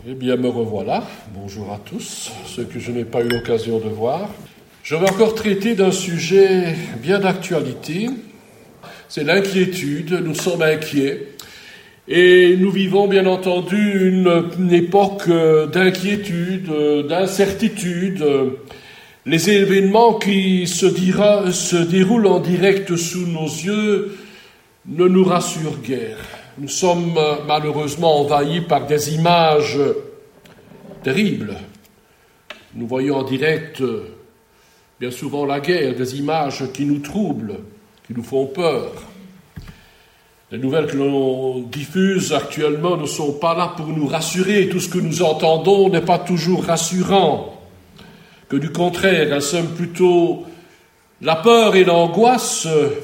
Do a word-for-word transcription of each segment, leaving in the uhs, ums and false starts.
Eh bien, me revoilà. Bonjour à tous, ceux que je n'ai pas eu l'occasion de voir. Je vais encore traiter d'un sujet bien d'actualité. C'est l'inquiétude. Nous sommes inquiets. Et nous vivons, bien entendu, une, une époque d'inquiétude, d'incertitude. Les événements qui se, dira, se déroulent en direct sous nos yeux ne nous rassurent guère. Nous sommes malheureusement envahis par des images terribles. Nous voyons en direct, bien souvent, la guerre, des images qui nous troublent, qui nous font peur. Les nouvelles que l'on diffuse actuellement ne sont pas là pour nous rassurer. Tout ce que nous entendons n'est pas toujours rassurant. Que du contraire, elles sèment plutôt la peur et l'angoisse.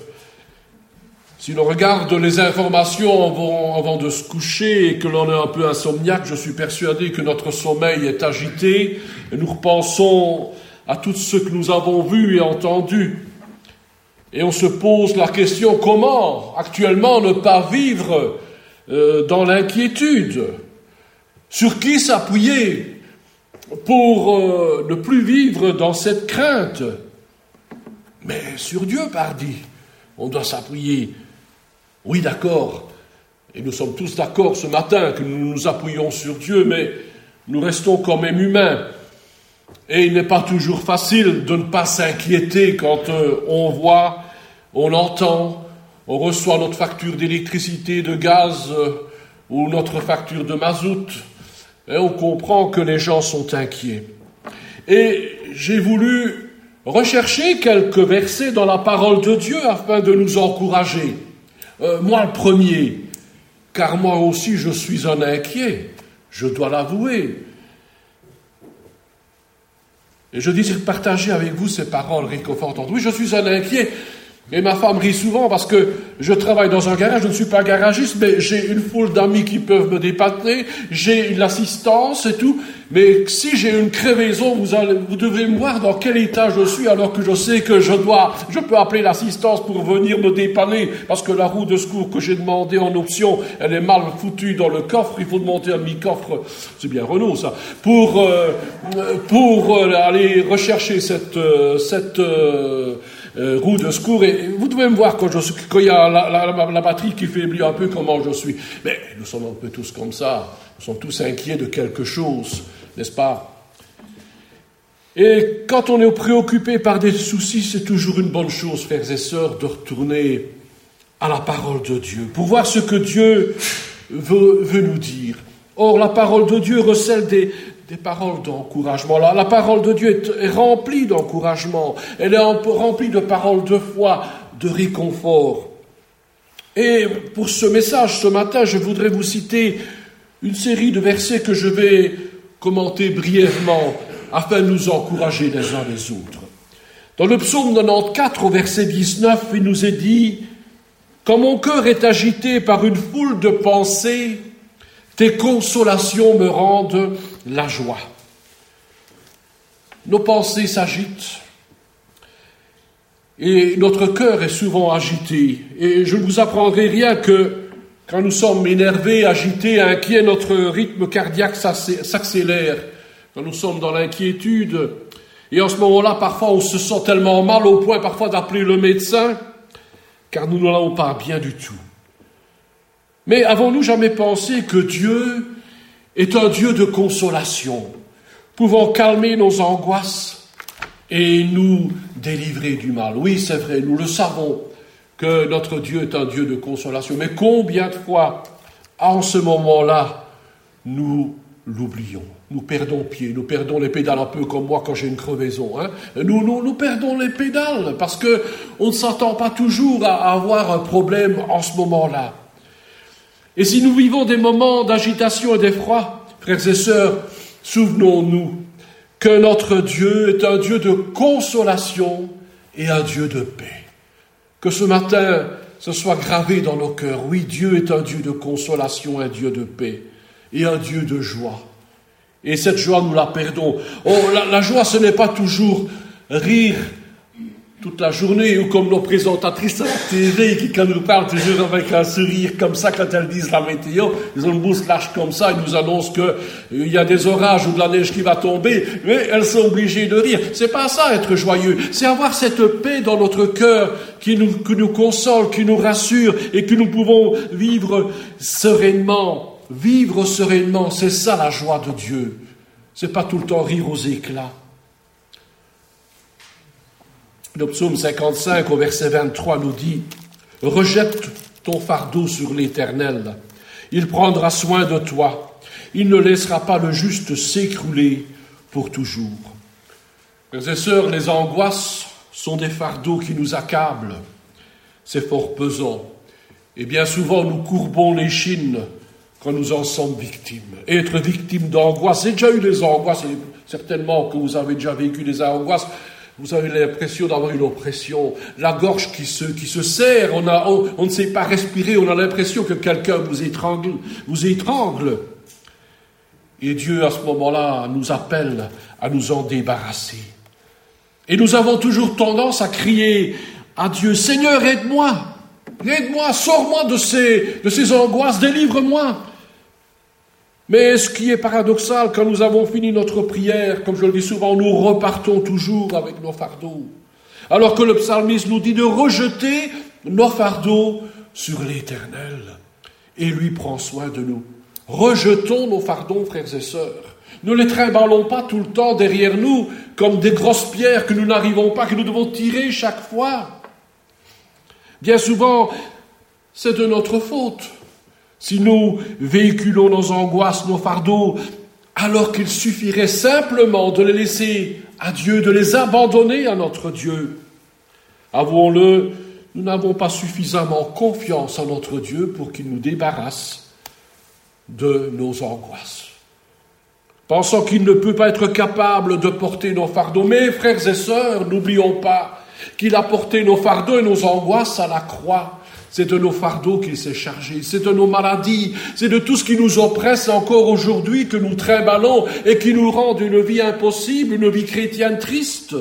Si l'on regarde les informations avant, avant de se coucher et que l'on est un peu insomniaque, je suis persuadé que notre sommeil est agité et nous repensons à tout ce que nous avons vu et entendu. Et on se pose la question, comment actuellement ne pas vivre euh, dans l'inquiétude? Sur qui s'appuyer pour euh, ne plus vivre dans cette crainte? Mais sur Dieu, pardi, on doit s'appuyer. Oui, d'accord, et nous sommes tous d'accord ce matin que nous nous appuyons sur Dieu, mais nous restons quand même humains. Et il n'est pas toujours facile de ne pas s'inquiéter quand euh, on voit, on entend, on reçoit notre facture d'électricité, de gaz euh, ou notre facture de mazout. Et on comprend que les gens sont inquiets. Et j'ai voulu rechercher quelques versets dans la parole de Dieu afin de nous encourager. Euh, moi le premier, car moi aussi je suis un inquiet, je dois l'avouer. Et je désire partager avec vous ces paroles réconfortantes. Oui, je suis un inquiet, et ma femme rit souvent parce que je travaille dans un garage, je ne suis pas garagiste, mais j'ai une foule d'amis qui peuvent me dépanner, j'ai l'assistance et tout, mais si j'ai une crevaison, vous, allez, vous devrez me voir dans quel état je suis, alors que je sais que je dois, je peux appeler l'assistance pour venir me dépanner, parce que la roue de secours que j'ai demandée en option, elle est mal foutue dans le coffre, il faut monter un demi-coffre, c'est bien Renault ça, pour, euh, pour euh, aller rechercher cette, euh, cette euh, Euh, roue de secours, et vous devez me voir quand je suis, quand il y a la, la, la, la batterie qui faiblit un peu, comment je suis. Mais nous sommes un peu tous comme ça, nous sommes tous inquiets de quelque chose, n'est-ce pas? Et quand on est préoccupé par des soucis, c'est toujours une bonne chose, frères et sœurs, de retourner à la parole de Dieu, pour voir ce que Dieu veut, veut nous dire. Or, la parole de Dieu recèle des, des paroles d'encouragement. La, la parole de Dieu est, est remplie d'encouragement. Elle est remplie de paroles de foi, de réconfort. Et pour ce message, ce matin, je voudrais vous citer une série de versets que je vais commenter brièvement afin de nous encourager les uns les autres. Dans le psaume quatre-vingt-quatorze, au verset dix-neuf, il nous est dit « Quand mon cœur est agité par une foule de pensées, tes consolations me rendent la joie. » Nos pensées s'agitent et notre cœur est souvent agité. Et je ne vous apprendrai rien que quand nous sommes énervés, agités, inquiets, notre rythme cardiaque s'accélère. Quand nous sommes dans l'inquiétude, et en ce moment-là, parfois on se sent tellement mal au point parfois d'appeler le médecin, car nous n'allons pas bien du tout. Mais avons-nous jamais pensé que Dieu est un Dieu de consolation, pouvant calmer nos angoisses et nous délivrer du mal? Oui, c'est vrai, nous le savons que notre Dieu est un Dieu de consolation. Mais combien de fois, en ce moment-là, nous l'oublions? Nous perdons pied, nous perdons les pédales, un peu comme moi quand j'ai une crevaison. Hein. Nous, nous, nous perdons les pédales parce qu'on ne s'attend pas toujours à avoir un problème en ce moment-là. Et si nous vivons des moments d'agitation et d'effroi, frères et sœurs, souvenons-nous que notre Dieu est un Dieu de consolation et un Dieu de paix. Que ce matin, ce soit gravé dans nos cœurs. Oui, Dieu est un Dieu de consolation, un Dieu de paix et un Dieu de joie. Et cette joie, nous la perdons. Oh, la, la joie, ce n'est pas toujours rire toute la journée, ou comme nos présentatrices à la T V qui, quand nous parlent toujours avec un sourire comme ça, quand elles disent la météo, ils ont une bouche lâche comme ça, ils nous annoncent qu'il euh, y a des orages ou de la neige qui va tomber, mais elles sont obligées de rire. C'est pas ça, être joyeux. C'est avoir cette paix dans notre cœur qui nous, qui nous console, qui nous rassure et que nous pouvons vivre sereinement. Vivre sereinement, c'est ça la joie de Dieu. C'est pas tout le temps rire aux éclats. Le psaume cinquante-cinq au verset vingt-trois nous dit « Rejette ton fardeau sur l'Éternel, il prendra soin de toi, il ne laissera pas le juste s'écrouler pour toujours. » Frères et sœurs, les angoisses sont des fardeaux qui nous accablent, c'est fort pesant, et bien souvent nous courbons les chines quand nous en sommes victimes. Et être victime d'angoisse, j'ai déjà eu des angoisses, et certainement que vous avez déjà vécu des angoisses. Vous avez l'impression d'avoir une oppression, la gorge qui se, qui se serre, on, a, on, on ne sait pas respirer, on a l'impression que quelqu'un vous étrangle, vous étrangle. Et Dieu, à ce moment-là, nous appelle à nous en débarrasser. Et nous avons toujours tendance à crier à Dieu, « Seigneur, aide-moi, aide-moi, sors-moi de ces, de ces angoisses, délivre-moi » Mais ce qui est paradoxal, quand nous avons fini notre prière, comme je le dis souvent, nous repartons toujours avec nos fardeaux. Alors que le psalmiste nous dit de rejeter nos fardeaux sur l'Éternel. Et lui prend soin de nous. Rejetons nos fardeaux, frères et sœurs. Ne les trimballons pas tout le temps derrière nous, comme des grosses pierres que nous n'arrivons pas, que nous devons tirer chaque fois. Bien souvent, c'est de notre faute. Si nous véhiculons nos angoisses, nos fardeaux, alors qu'il suffirait simplement de les laisser à Dieu, de les abandonner à notre Dieu. Avouons-le, nous n'avons pas suffisamment confiance en notre Dieu pour qu'il nous débarrasse de nos angoisses. Pensant qu'il ne peut pas être capable de porter nos fardeaux. Mais, frères et sœurs, n'oublions pas qu'il a porté nos fardeaux et nos angoisses à la croix. C'est de nos fardeaux qu'il s'est chargé, c'est de nos maladies, c'est de tout ce qui nous oppresse encore aujourd'hui que nous trimballons et qui nous rend une vie impossible, une vie chrétienne triste.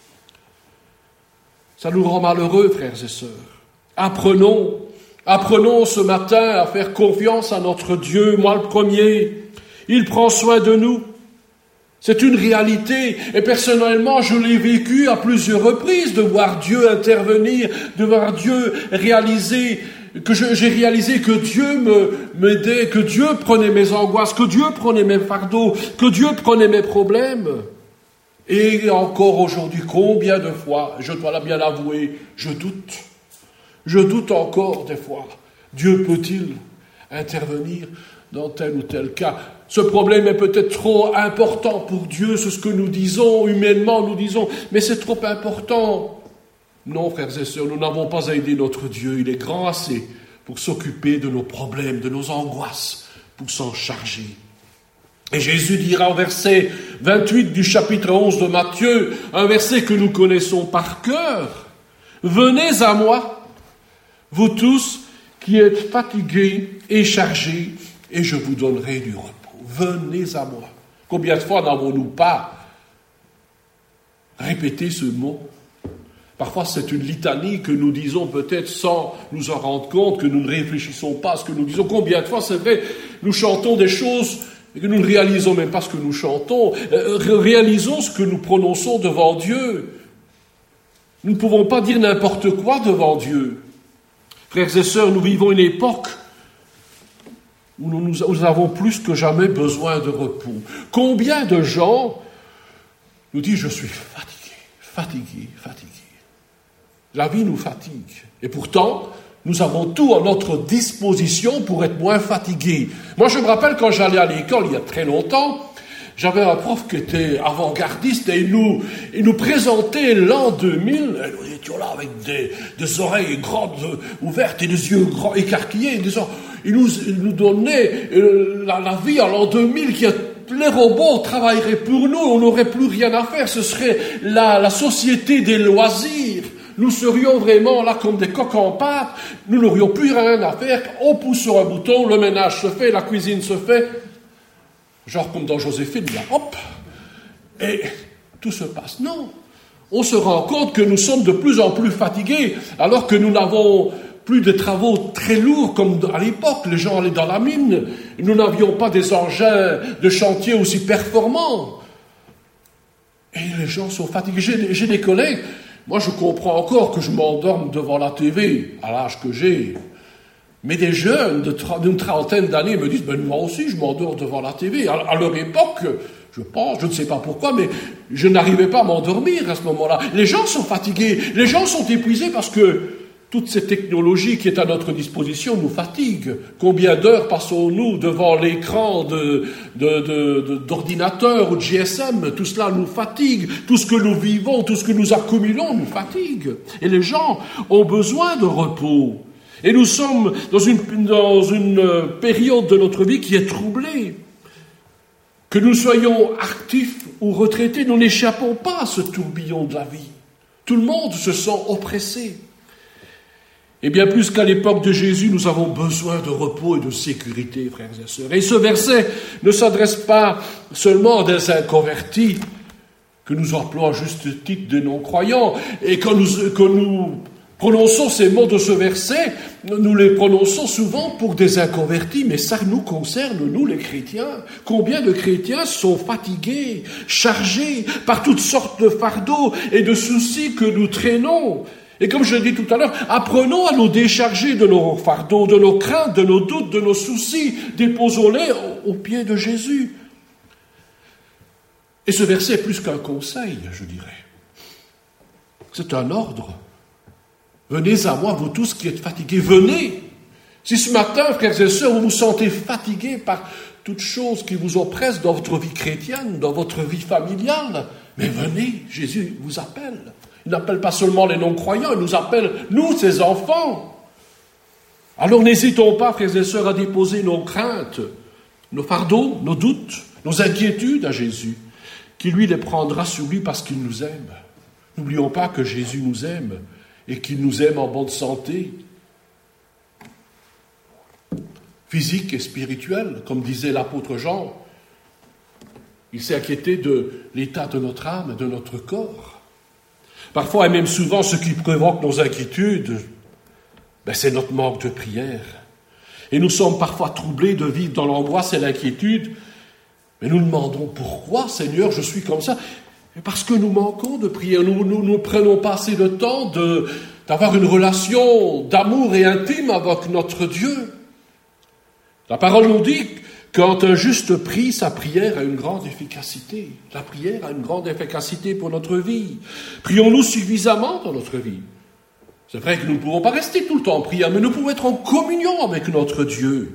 Ça nous rend malheureux, frères et sœurs. Apprenons, apprenons ce matin à faire confiance à notre Dieu, moi le premier. Il prend soin de nous. C'est une réalité, et personnellement, je l'ai vécu à plusieurs reprises, de voir Dieu intervenir, de voir Dieu réaliser, que je, j'ai réalisé que Dieu me, m'aidait, que Dieu prenait mes angoisses, que Dieu prenait mes fardeaux, que Dieu prenait mes problèmes. Et encore aujourd'hui, combien de fois, je dois bien l'avouer, je doute. Je doute encore des fois. Dieu peut-il intervenir dans tel ou tel cas? Ce problème est peut-être trop important pour Dieu, c'est ce que nous disons, humainement nous disons, mais c'est trop important. Non, frères et sœurs, nous n'avons pas à aider notre Dieu, il est grand assez pour s'occuper de nos problèmes, de nos angoisses, pour s'en charger. Et Jésus dira au verset vingt-huit du chapitre onze de Matthieu, un verset que nous connaissons par cœur, « Venez à moi, vous tous qui êtes fatigués et chargés, et je vous donnerai du repos. » Venez à moi. Combien de fois n'avons-nous pas répété ce mot? Parfois, c'est une litanie que nous disons peut-être sans nous en rendre compte, que nous ne réfléchissons pas à ce que nous disons. Combien de fois, c'est vrai, nous chantons des choses et que nous ne réalisons même pas ce que nous chantons. Euh, réalisons ce que nous prononçons devant Dieu. Nous ne pouvons pas dire n'importe quoi devant Dieu. Frères et sœurs, nous vivons une époque où nous, nous avons plus que jamais besoin de repos. Combien de gens nous disent « je suis fatigué, fatigué, fatigué ». La vie nous fatigue. Et pourtant, nous avons tout à notre disposition pour être moins fatigués. Moi, je me rappelle quand j'allais à l'école il y a très longtemps, j'avais un prof qui était avant-gardiste et il nous, il nous présentait l'an deux mille. Et nous étions là avec des, des oreilles grandes ouvertes et des yeux grands écarquillés. Et disant, il, nous, il nous donnait euh, la, la vie en l'an deux mille qui a les robots travailleraient pour nous, on n'aurait plus rien à faire, ce serait la, la société des loisirs. Nous serions vraiment là comme des coqs en pâte, nous n'aurions plus rien à faire, on pousse sur un bouton, le ménage se fait, la cuisine se fait, genre comme dans Joséphine, là, hop, et tout se passe. Non, on se rend compte que nous sommes de plus en plus fatigués, alors que nous n'avons plus de travaux très lourds comme à l'époque. Les gens allaient dans la mine. Nous n'avions pas des engins de chantier aussi performants. Et les gens sont fatigués. J'ai, j'ai des collègues, moi je comprends encore que je m'endorme devant la T V, à l'âge que j'ai. Mais des jeunes de tra- d'une trentaine d'années me disent, ben moi aussi je m'endors devant la T V. À, à leur époque, je pense, je ne sais pas pourquoi, mais je n'arrivais pas à m'endormir à ce moment-là. Les gens sont fatigués, les gens sont épuisés parce que toute cette technologie qui est à notre disposition nous fatigue. Combien d'heures passons-nous devant l'écran de, de, de, de, d'ordinateur ou de G S M? Tout cela nous fatigue. Tout ce que nous vivons, tout ce que nous accumulons nous fatigue. Et les gens ont besoin de repos. Et nous sommes dans une, dans une période de notre vie qui est troublée. Que nous soyons actifs ou retraités, nous n'échappons pas à ce tourbillon de la vie. Tout le monde se sent oppressé. Et bien plus qu'à l'époque de Jésus, nous avons besoin de repos et de sécurité, frères et sœurs. Et ce verset ne s'adresse pas seulement à des inconvertis, que nous appelons à juste titre des non-croyants. Et quand nous, quand nous prononçons ces mots de ce verset, nous les prononçons souvent pour des inconvertis, mais ça nous concerne, nous les chrétiens. Combien de chrétiens sont fatigués, chargés par toutes sortes de fardeaux et de soucis que nous traînons? Et comme je l'ai dit tout à l'heure, apprenons à nous décharger de nos fardeaux, de nos craintes, de nos doutes, de nos soucis. Déposons-les aux pieds de Jésus. Et ce verset est plus qu'un conseil, je dirais. C'est un ordre. Venez à moi, vous tous qui êtes fatigués, venez. Si ce matin, frères et sœurs, vous vous sentez fatigués par toutes choses qui vous oppressent dans votre vie chrétienne, dans votre vie familiale, mais venez, Jésus vous appelle. Il n'appelle pas seulement les non-croyants, il nous appelle, nous, ses enfants. Alors n'hésitons pas, frères et sœurs, à déposer nos craintes, nos fardeaux, nos doutes, nos inquiétudes à Jésus, qui lui les prendra sur lui parce qu'il nous aime. N'oublions pas que Jésus nous aime et qu'il nous aime en bonne santé, physique et spirituelle, comme disait l'apôtre Jean. Il s'est inquiété de l'état de notre âme et de notre corps. Parfois, et même souvent, ce qui provoque nos inquiétudes, ben, c'est notre manque de prière. Et nous sommes parfois troublés de vivre dans l'angoisse et l'inquiétude. Mais nous demandons, pourquoi, Seigneur, je suis comme ça? Parce que nous manquons de prière. Nous ne prenons pas assez de temps de, d'avoir une relation d'amour et intime avec notre Dieu. La parole nous dit quand un juste prie, sa prière a une grande efficacité. La prière a une grande efficacité pour notre vie. Prions-nous suffisamment dans notre vie? C'est vrai que nous ne pouvons pas rester tout le temps en prière, mais nous pouvons être en communion avec notre Dieu.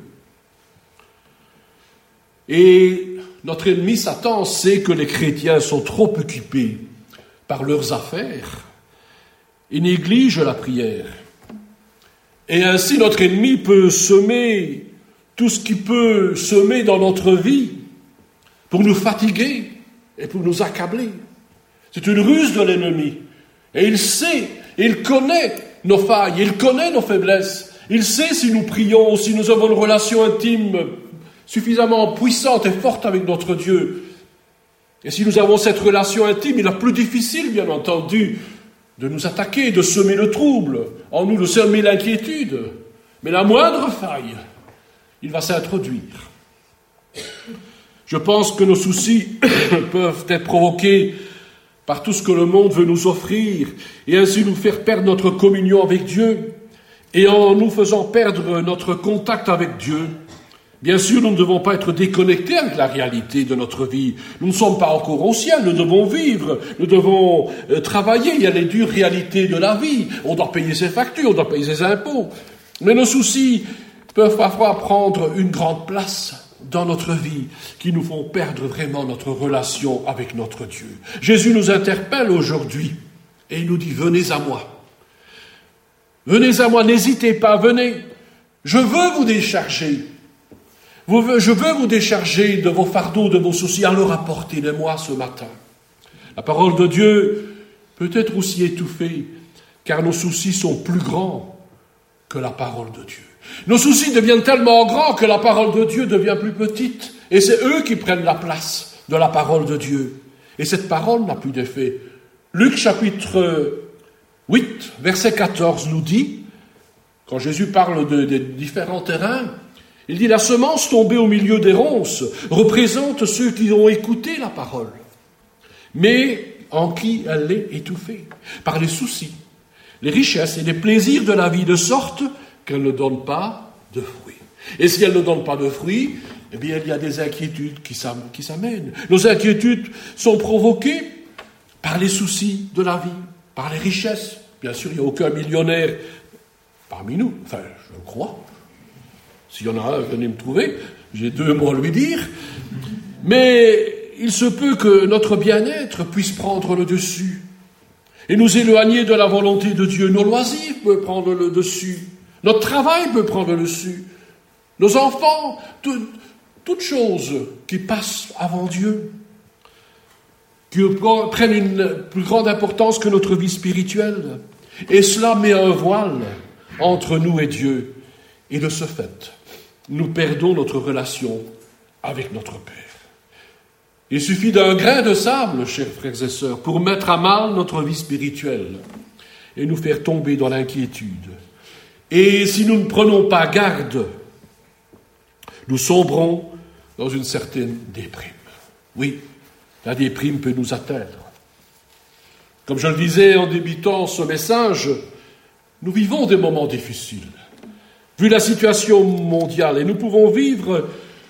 Et notre ennemi Satan sait que les chrétiens sont trop occupés par leurs affaires et négligent la prière. Et ainsi notre ennemi peut semer tout ce qui peut semer dans notre vie pour nous fatiguer et pour nous accabler. C'est une ruse de l'ennemi. Et il sait, il connaît nos failles, il connaît nos faiblesses. Il sait si nous prions, si nous avons une relation intime suffisamment puissante et forte avec notre Dieu. Et si nous avons cette relation intime, il est plus difficile, bien entendu, de nous attaquer, de semer le trouble, en nous de semer l'inquiétude. Mais la moindre faille, il va s'introduire. Je pense que nos soucis peuvent être provoqués par tout ce que le monde veut nous offrir et ainsi nous faire perdre notre communion avec Dieu et en nous faisant perdre notre contact avec Dieu. Bien sûr, nous ne devons pas être déconnectés avec la réalité de notre vie. Nous ne sommes pas encore au ciel, nous devons vivre, nous devons euh, travailler. Il y a les dures réalités de la vie. On doit payer ses factures, on doit payer ses impôts. Mais nos soucis peuvent parfois prendre une grande place dans notre vie, qui nous font perdre vraiment notre relation avec notre Dieu. Jésus nous interpelle aujourd'hui et il nous dit « Venez à moi. Venez à moi, n'hésitez pas, venez. Je veux vous décharger. Je veux vous décharger de vos fardeaux, de vos soucis. Alors apportez-les-moi ce matin. » La parole de Dieu peut être aussi étouffée, car nos soucis sont plus grands que la parole de Dieu. Nos soucis deviennent tellement grands que la parole de Dieu devient plus petite. Et c'est eux qui prennent la place de la parole de Dieu. Et cette parole n'a plus d'effet Luc chapitre huit, verset quatorze nous dit, quand Jésus parle de, de différents terrains, il dit « La semence tombée au milieu des ronces représente ceux qui ont écouté la parole, mais en qui elle est étouffée par les soucis, les richesses et les plaisirs de la vie, de sorte qu'elle ne donne pas de fruits. Et si elle ne donne pas de fruits, eh bien il y a des inquiétudes qui s'amènent. Nos inquiétudes sont provoquées par les soucis de la vie, par les richesses. Bien sûr, il n'y a aucun millionnaire parmi nous, enfin, je le crois. S'il y en a un, venez me trouver, j'ai deux mots à lui dire. Mais il se peut que notre bien-être puisse prendre le dessus et nous éloigner de la volonté de Dieu. Nos loisirs peuvent prendre le dessus. Notre travail peut prendre le dessus. Nos enfants, tout, toutes choses qui passent avant Dieu, qui prennent une plus grande importance que notre vie spirituelle. Et cela met un voile entre nous et Dieu. Et de ce fait, nous perdons notre relation avec notre Père. Il suffit d'un grain de sable, chers frères et sœurs, pour mettre à mal notre vie spirituelle et nous faire tomber dans l'inquiétude. Et si nous ne prenons pas garde, nous sombrons dans une certaine déprime. Oui, la déprime peut nous atteindre. Comme je le disais en débutant ce message, nous vivons des moments difficiles, vu la situation mondiale, et nous pouvons vivre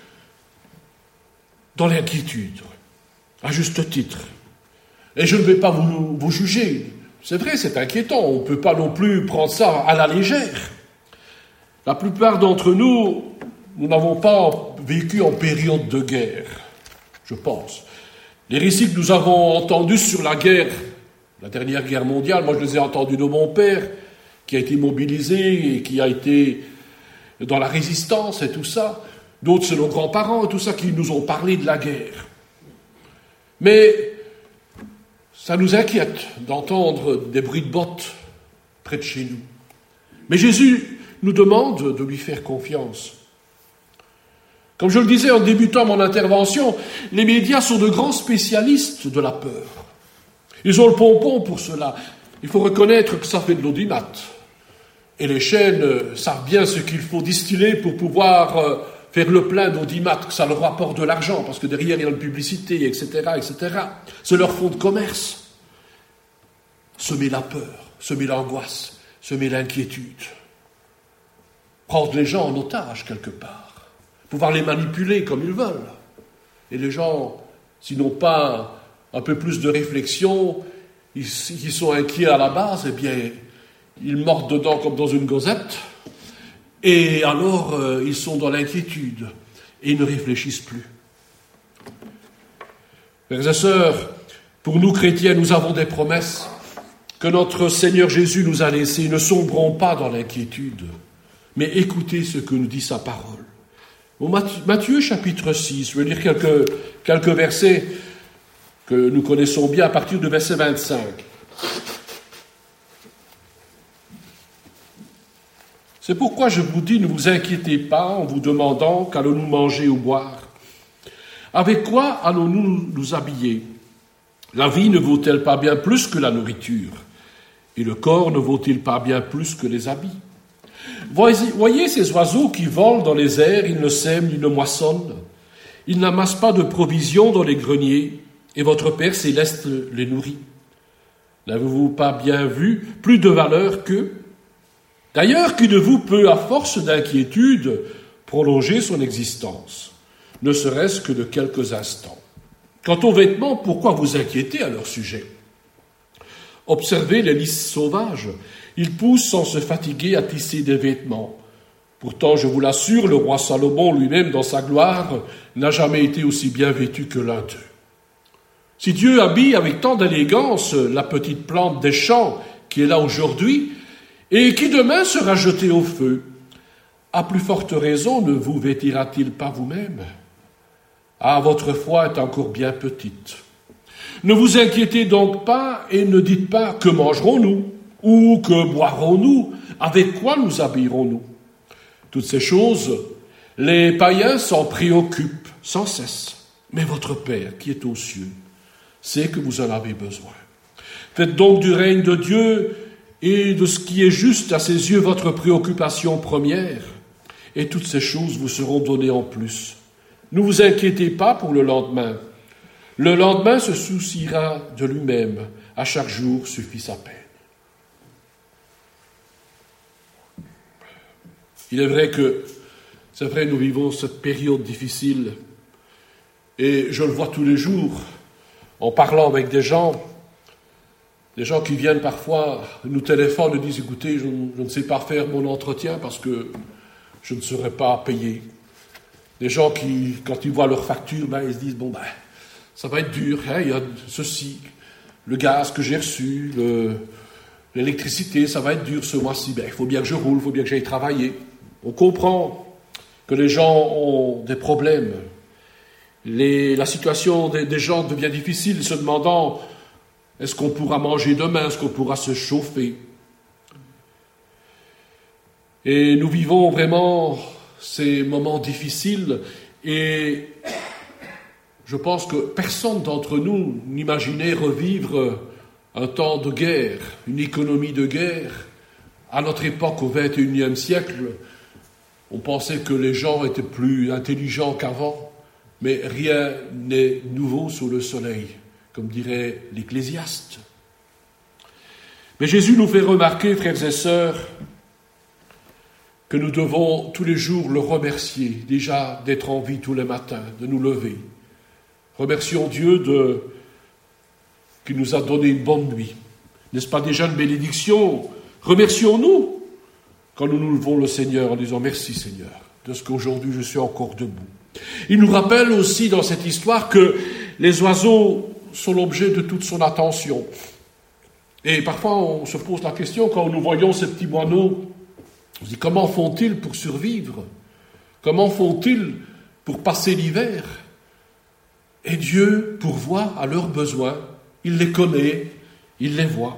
dans l'inquiétude, à juste titre. Et je ne vais pas vous, vous juger. C'est vrai, c'est inquiétant. On ne peut pas non plus prendre ça à la légère. La plupart d'entre nous, nous n'avons pas vécu en période de guerre, je pense. Les récits que nous avons entendus sur la guerre, la dernière guerre mondiale, moi je les ai entendus de mon père, qui a été mobilisé et qui a été dans la résistance et tout ça. D'autres, c'est nos grands-parents et tout ça qui nous ont parlé de la guerre. Mais ça nous inquiète d'entendre des bruits de bottes près de chez nous. Mais Jésus nous demande de lui faire confiance. Comme je le disais en débutant mon intervention, les médias sont de grands spécialistes de la peur. Ils ont le pompon pour cela. Il faut reconnaître que ça fait de l'audimat. Et les chaînes savent bien ce qu'il faut distiller pour pouvoir faire le plein d'audimat, que ça leur rapporte de l'argent, parce que derrière il y a une publicité, et cetera, et cetera. C'est leur fonds de commerce. Semer la peur, semer l'angoisse, semer l'inquiétude. Prendre les gens en otage quelque part. Pouvoir les manipuler comme ils veulent. Et les gens, s'ils n'ont pas un peu plus de réflexion, ils, ils sont inquiets à la base, eh bien, ils mordent dedans comme dans une gosette, et alors euh, ils sont dans l'inquiétude, et ils ne réfléchissent plus. Frères et sœurs, pour nous chrétiens, nous avons des promesses que notre Seigneur Jésus nous a laissées. Ne sombrons pas dans l'inquiétude, mais écoutez ce que nous dit sa parole. Au Matthieu, Matthieu chapitre six, je vais lire quelques, quelques versets que nous connaissons bien à partir du verset vingt-cinq. C'est pourquoi je vous dis, ne vous inquiétez pas en vous demandant qu'allons-nous manger ou boire. Avec quoi allons-nous nous habiller? La vie ne vaut-elle pas bien plus que la nourriture? Et le corps ne vaut-il pas bien plus que les habits? Voyez, voyez ces oiseaux qui volent dans les airs, ils ne sèment ni ne moissonnent. Ils n'amassent pas de provisions dans les greniers, et votre Père céleste les nourrit. N'avez-vous pas bien vu plus de valeur qu'eux? D'ailleurs, qui de vous peut, à force d'inquiétude, prolonger son existence, ne serait-ce que de quelques instants? Quant aux vêtements, pourquoi vous inquiéter à leur sujet? Observez les lys sauvages. Ils poussent sans se fatiguer à tisser des vêtements. Pourtant, je vous l'assure, le roi Salomon lui-même, dans sa gloire, n'a jamais été aussi bien vêtu que l'un d'eux. Si Dieu habille avec tant d'élégance la petite plante des champs qui est là aujourd'hui, et qui demain sera jetée au feu, à plus forte raison ne vous vêtira-t-il pas vous-même? Ah, votre foi est encore bien petite. Ne vous inquiétez donc pas et ne dites pas « que mangerons-nous » ou « que boirons-nous » ? Avec quoi nous habillerons-nous ? Toutes ces choses, les païens s'en préoccupent sans cesse. Mais votre Père qui est aux cieux sait que vous en avez besoin. Faites donc du règne de Dieu et de ce qui est juste à ses yeux votre préoccupation première, et toutes ces choses vous seront données en plus. Ne vous inquiétez pas pour le lendemain. Le lendemain se souciera de lui-même. À chaque jour suffit sa peine. Il est vrai que, c'est vrai, nous vivons cette période difficile, et je le vois tous les jours, en parlant avec des gens, des gens qui viennent parfois, nous téléphonent et disent, écoutez, je, je ne sais pas faire mon entretien parce que je ne serai pas payé. Des gens qui, quand ils voient leur facture, ben, ils se disent, bon, ben, ça va être dur, hein, il y a ceci, le gaz que j'ai reçu, le, l'électricité, ça va être dur ce mois-ci, ben, il faut bien que je roule, il faut bien que j'aille travailler. On comprend que les gens ont des problèmes. Les, la situation des, des gens devient difficile, se demandant, est-ce qu'on pourra manger demain, est-ce qu'on pourra se chauffer? Et nous vivons vraiment ces moments difficiles, et je pense que personne d'entre nous n'imaginait revivre un temps de guerre, une économie de guerre. À notre époque, au vingt et unième siècle, on pensait que les gens étaient plus intelligents qu'avant, mais rien n'est nouveau sous le soleil, comme dirait l'Ecclésiaste. Mais Jésus nous fait remarquer, frères et sœurs, que nous devons tous les jours le remercier, déjà d'être en vie tous les matins, de nous lever. Remercions Dieu de, qui nous a donné une bonne nuit. N'est-ce pas déjà une bénédiction? Remercions-nous quand nous nous levons le Seigneur en disant « Merci Seigneur, de ce qu'aujourd'hui je suis encore debout ». Il nous rappelle aussi dans cette histoire que les oiseaux sont l'objet de toute son attention. Et parfois on se pose la question, quand nous voyons ces petits moineaux, on se dit comment font-ils pour survivre? Comment font-ils pour passer l'hiver? Et Dieu pourvoit à leurs besoins, il les connaît, il les voit.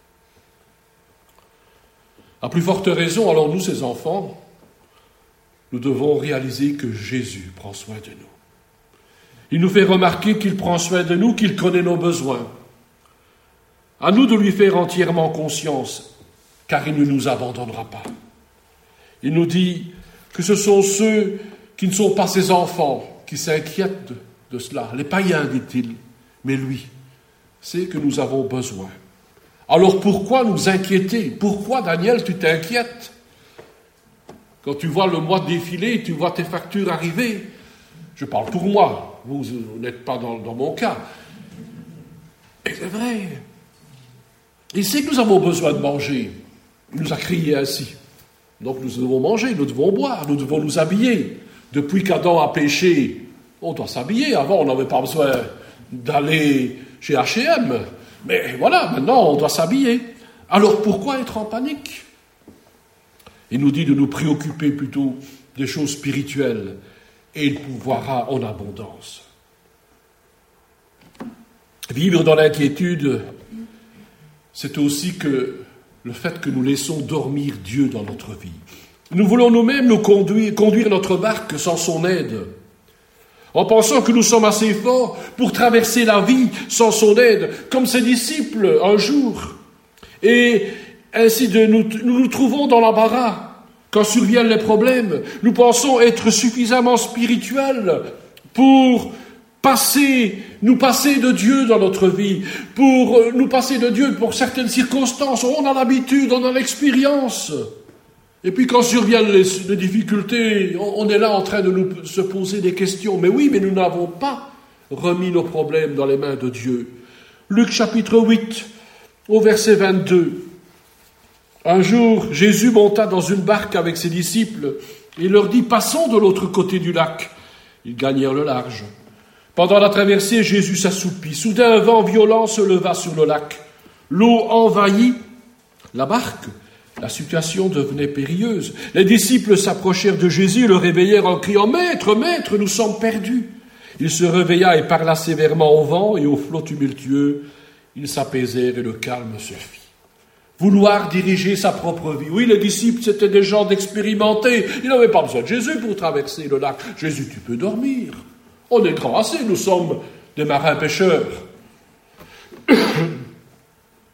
À plus forte raison, alors nous, ses enfants, nous devons réaliser que Jésus prend soin de nous. Il nous fait remarquer qu'il prend soin de nous, qu'il connaît nos besoins. À nous de lui faire entièrement conscience, car il ne nous abandonnera pas. Il nous dit que ce sont ceux qui ne sont pas ses enfants qui s'inquiètent de, de cela. Les païens, dit-il, mais lui, c'est que nous avons besoin. Alors pourquoi nous inquiéter? Pourquoi, Daniel, tu t'inquiètes? Quand tu vois le mois défiler, tu vois tes factures arriver. Je parle pour moi, vous, vous n'êtes pas dans, dans mon cas. Et c'est vrai. Il sait que nous avons besoin de manger. Il nous a crié ainsi. Donc nous devons manger, nous devons boire, nous devons nous habiller. Depuis qu'Adam a péché, on doit s'habiller. Avant, on n'avait pas besoin d'aller chez H et M. Mais voilà, maintenant, on doit s'habiller. Alors pourquoi être en panique? Il nous dit de nous préoccuper plutôt des choses spirituelles, et il pourvoira en abondance. Vivre dans l'inquiétude, c'est aussi que le fait que nous laissons dormir Dieu dans notre vie. Nous voulons nous-mêmes nous conduire, conduire notre barque sans son aide, en pensant que nous sommes assez forts pour traverser la vie sans son aide, comme ses disciples un jour. Et ainsi de nous, nous nous trouvons dans l'embarras. Quand surviennent les problèmes, nous pensons être suffisamment spirituels pour passer, nous passer de Dieu dans notre vie, pour nous passer de Dieu pour certaines circonstances. On a l'habitude, on a l'expérience. Et puis quand surviennent les, les difficultés, on, on est là en train de nous se poser des questions. Mais oui, mais nous n'avons pas remis nos problèmes dans les mains de Dieu. Luc chapitre huit, au verset vingt-deux. Un jour, Jésus monta dans une barque avec ses disciples et leur dit « Passons de l'autre côté du lac ». Ils gagnèrent le large. Pendant la traversée, Jésus s'assoupit. Soudain, un vent violent se leva sur le lac. L'eau envahit la barque. La situation devenait périlleuse. Les disciples s'approchèrent de Jésus et le réveillèrent en criant « Maître, maître, nous sommes perdus !» Il se réveilla et parla sévèrement au vent et aux flots tumultueux. Ils s'apaisèrent et le calme se fit. Vouloir diriger sa propre vie. Oui, les disciples, c'était des gens d'expérimentés. Ils n'avaient pas besoin de Jésus pour traverser le lac. Jésus, tu peux dormir. On est grand assez, nous sommes des marins pêcheurs.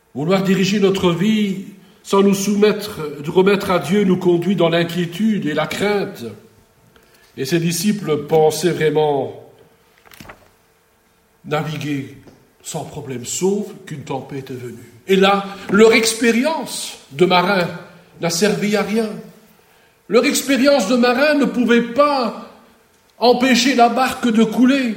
Vouloir diriger notre vie sans nous soumettre, remettre à Dieu, nous conduit dans l'inquiétude et la crainte. Et ses disciples pensaient vraiment naviguer sans problème, sauf qu'une tempête est venue. Et là, leur expérience de marin n'a servi à rien. Leur expérience de marin ne pouvait pas empêcher la barque de couler.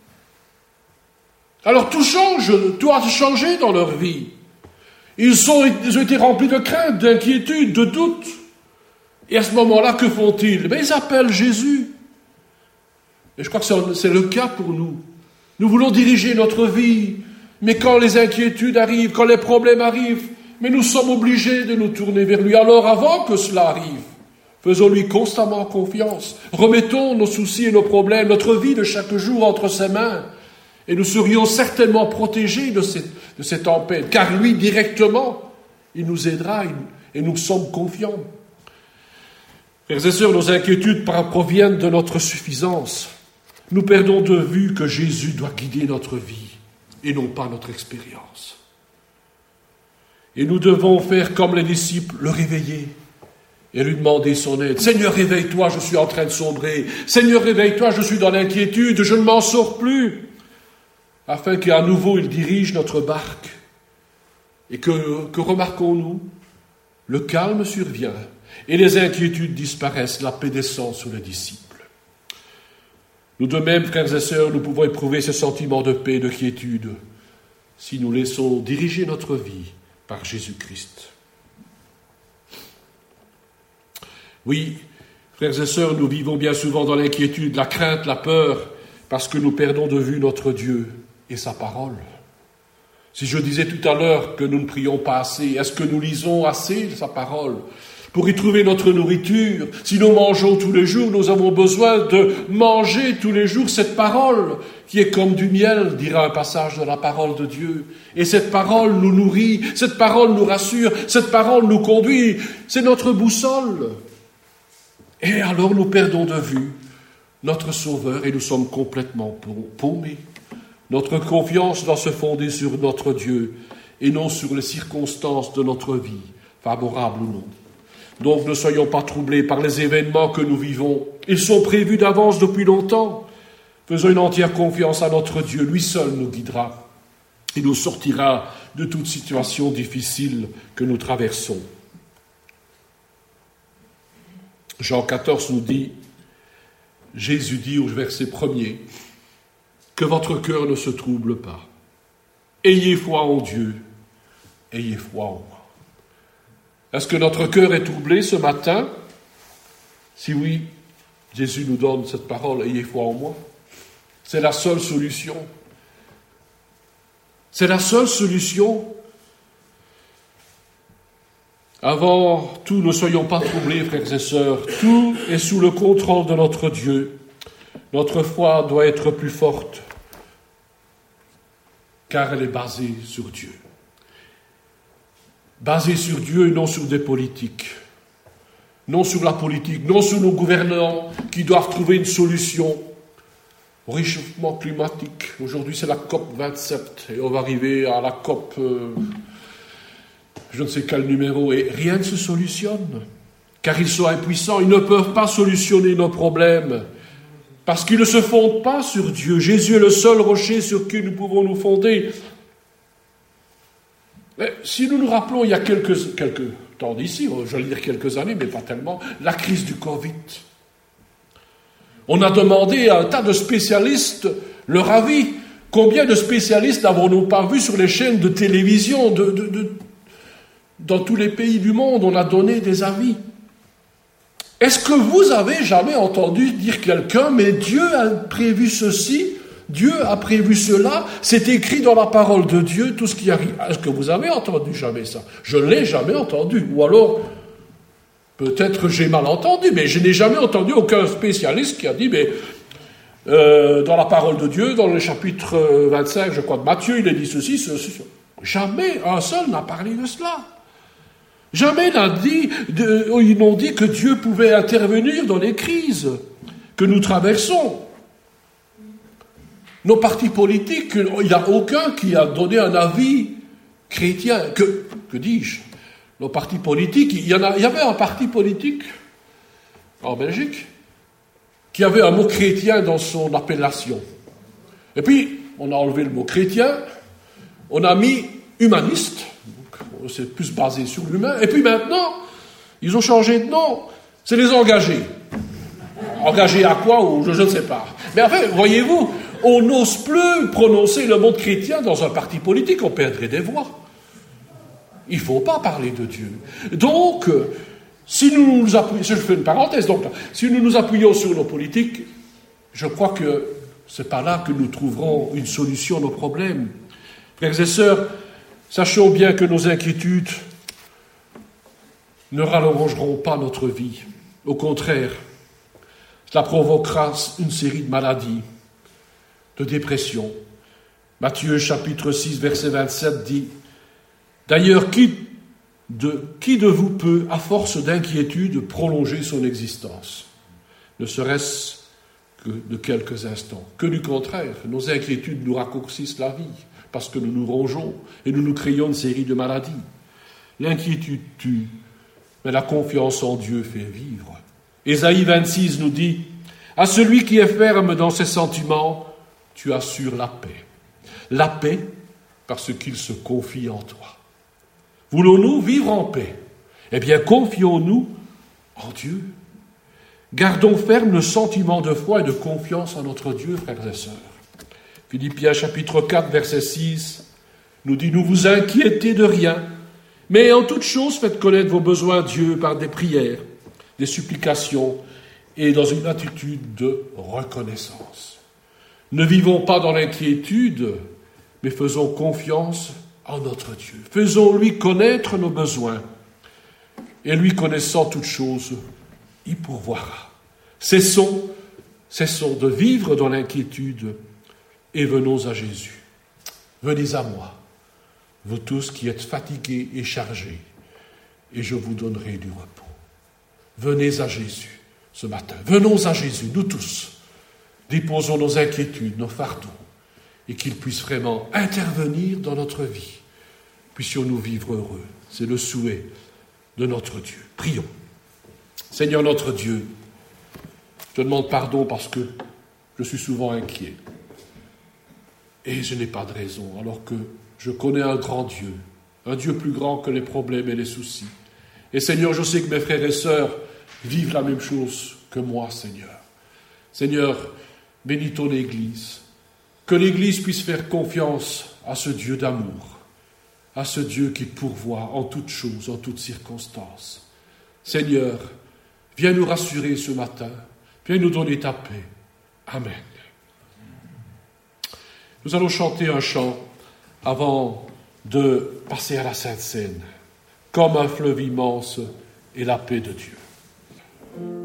Alors tout change, tout a changé dans leur vie. Ils, sont, ils ont été remplis de crainte, d'inquiétude, de doute. Et à ce moment-là, que font-ils? Ben, ils appellent Jésus. Et je crois que c'est le cas pour nous. Nous voulons diriger notre vie, mais quand les inquiétudes arrivent, quand les problèmes arrivent, mais nous sommes obligés de nous tourner vers lui. Alors avant que cela arrive, faisons-lui constamment confiance. Remettons nos soucis et nos problèmes, notre vie de chaque jour entre ses mains. Et nous serions certainement protégés de cette, de cette tempête, car lui, directement, il nous aidera et nous sommes confiants. Frères et sœurs, nos inquiétudes proviennent de notre suffisance. Nous perdons de vue que Jésus doit guider notre vie et non pas notre expérience. Et nous devons faire comme les disciples, le réveiller et lui demander son aide. Seigneur, réveille-toi, je suis en train de sombrer. Seigneur, réveille-toi, je suis dans l'inquiétude, je ne m'en sors plus. Afin qu'à nouveau il dirige notre barque. Et que, que remarquons-nous? Le calme survient et les inquiétudes disparaissent, la paix descend sur les disciples. Nous de même, frères et sœurs, nous pouvons éprouver ce sentiment de paix et de quiétude si nous laissons diriger notre vie par Jésus-Christ. Oui, frères et sœurs, nous vivons bien souvent dans l'inquiétude, la crainte, la peur, parce que nous perdons de vue notre Dieu et sa parole. Si je disais tout à l'heure que nous ne prions pas assez, est-ce que nous lisons assez sa parole pour y trouver notre nourriture? Si nous mangeons tous les jours, nous avons besoin de manger tous les jours cette parole qui est comme du miel, dira un passage de la parole de Dieu. Et cette parole nous nourrit, cette parole nous rassure, cette parole nous conduit, c'est notre boussole. Et alors nous perdons de vue notre Sauveur et nous sommes complètement paumés. Notre confiance doit se fonder sur notre Dieu et non sur les circonstances de notre vie, favorables ou non. Donc ne soyons pas troublés par les événements que nous vivons. Ils sont prévus d'avance depuis longtemps. Faisons une entière confiance à notre Dieu. Lui seul nous guidera et nous sortira de toute situation difficile que nous traversons. Jean quatorze nous dit, Jésus dit au verset premier, que votre cœur ne se trouble pas. Ayez foi en Dieu, ayez foi en moi. Est-ce que notre cœur est troublé ce matin? Si oui, Jésus nous donne cette parole, ayez foi en moi. C'est la seule solution. C'est la seule solution. Avant tout, ne soyons pas troublés, frères et sœurs. Tout est sous le contrôle de notre Dieu. Notre foi doit être plus forte, car elle est basée sur Dieu. Basée sur Dieu et non sur des politiques. Non sur la politique, non sur nos gouvernants qui doivent trouver une solution au réchauffement climatique. Aujourd'hui, c'est la COP vingt-sept et on va arriver à la COP, euh, je ne sais quel numéro, et rien ne se solutionne. Car ils sont impuissants, ils ne peuvent pas solutionner nos problèmes. Parce qu'ils ne se fondent pas sur Dieu. Jésus est le seul rocher sur qui nous pouvons nous fonder. Mais si nous nous rappelons, il y a quelques, quelques temps d'ici, je vais dire quelques années, mais pas tellement, la crise du Covid. On a demandé à un tas de spécialistes leur avis. Combien de spécialistes n'avons-nous pas vus sur les chaînes de télévision de, de, de, dans tous les pays du monde? On a donné des avis. Est-ce que vous avez jamais entendu dire quelqu'un, mais Dieu a prévu ceci, Dieu a prévu cela, c'est écrit dans la parole de Dieu, tout ce qui arrive. Est-ce que vous avez entendu jamais ça? Je ne l'ai jamais entendu. Ou alors, peut-être j'ai mal entendu, mais je n'ai jamais entendu aucun spécialiste qui a dit, mais euh, dans la parole de Dieu, dans le chapitre vingt-cinq, je crois, de Matthieu, il a dit ceci, ceci, ceci. Jamais un seul n'a parlé de cela. Jamais n'a dit, de, ils n'ont dit que Dieu pouvait intervenir dans les crises que nous traversons. Nos partis politiques, il n'y a aucun qui a donné un avis chrétiens, que, que dis-je, nos partis politiques, il y, en a, il y avait un parti politique en Belgique qui avait un mot chrétien dans son appellation. Et puis, on a enlevé le mot chrétien, on a mis humaniste, donc c'est plus basé sur l'humain, et puis maintenant, ils ont changé de nom, c'est les engagés. Engagés à quoi, ou je, je ne sais pas. Mais enfin, voyez-vous, on n'ose plus prononcer le mot chrétien dans un parti politique, on perdrait des voix. Il ne faut pas parler de Dieu. Donc, si nous nous appuyons, je fais une parenthèse, donc, si nous nous appuyons sur nos politiques, je crois que ce n'est pas là que nous trouverons une solution à nos problèmes. Frères et sœurs, sachons bien que nos inquiétudes ne rallongeront pas notre vie. Au contraire, cela provoquera une série de maladies, de dépression. Matthieu chapitre six, verset vingt-sept dit « D'ailleurs, qui de, qui de vous peut, à force d'inquiétude, prolonger son existence, ne serait-ce que de quelques instants. Que du contraire, nos inquiétudes nous raccourcissent la vie, parce que nous nous rongeons et nous nous créons une série de maladies. L'inquiétude tue, mais la confiance en Dieu fait vivre. Ésaïe vingt-six nous dit « À celui qui est ferme dans ses sentiments, tu assures la paix. La paix parce qu'il se confie en toi. » Voulons-nous vivre en paix? Eh bien, confions-nous en Dieu. Gardons ferme le sentiment de foi et de confiance en notre Dieu, frères et sœurs. Philippiens chapitre quatre, verset six, nous dit « Ne vous inquiétez de rien, mais en toute chose faites connaître vos besoins à Dieu par des prières, des supplications et dans une attitude de reconnaissance. Ne vivons pas dans l'inquiétude, mais faisons confiance en notre Dieu. Faisons-lui connaître nos besoins, et lui connaissant toutes choses, il pourvoira. Cessons, cessons de vivre dans l'inquiétude et venons à Jésus. Venez à moi, vous tous qui êtes fatigués et chargés, et je vous donnerai du repos. Venez à Jésus ce matin. Venons à Jésus, nous tous. Déposons nos inquiétudes, nos fardeaux, et qu'il puisse vraiment intervenir dans notre vie. Puissions-nous vivre heureux. C'est le souhait de notre Dieu. Prions. Seigneur notre Dieu, je te demande pardon parce que je suis souvent inquiet. Et je n'ai pas de raison, alors que je connais un grand Dieu, un Dieu plus grand que les problèmes et les soucis. Et Seigneur, je sais que mes frères et sœurs vivent la même chose que moi, Seigneur. Seigneur, bénis ton Église. Que l'Église puisse faire confiance à ce Dieu d'amour, à ce Dieu qui pourvoit en toutes choses, en toutes circonstances. Seigneur, viens nous rassurer ce matin, viens nous donner ta paix. Amen. Nous allons chanter un chant avant de passer à la Sainte Seine. Comme un fleuve immense est la paix de Dieu.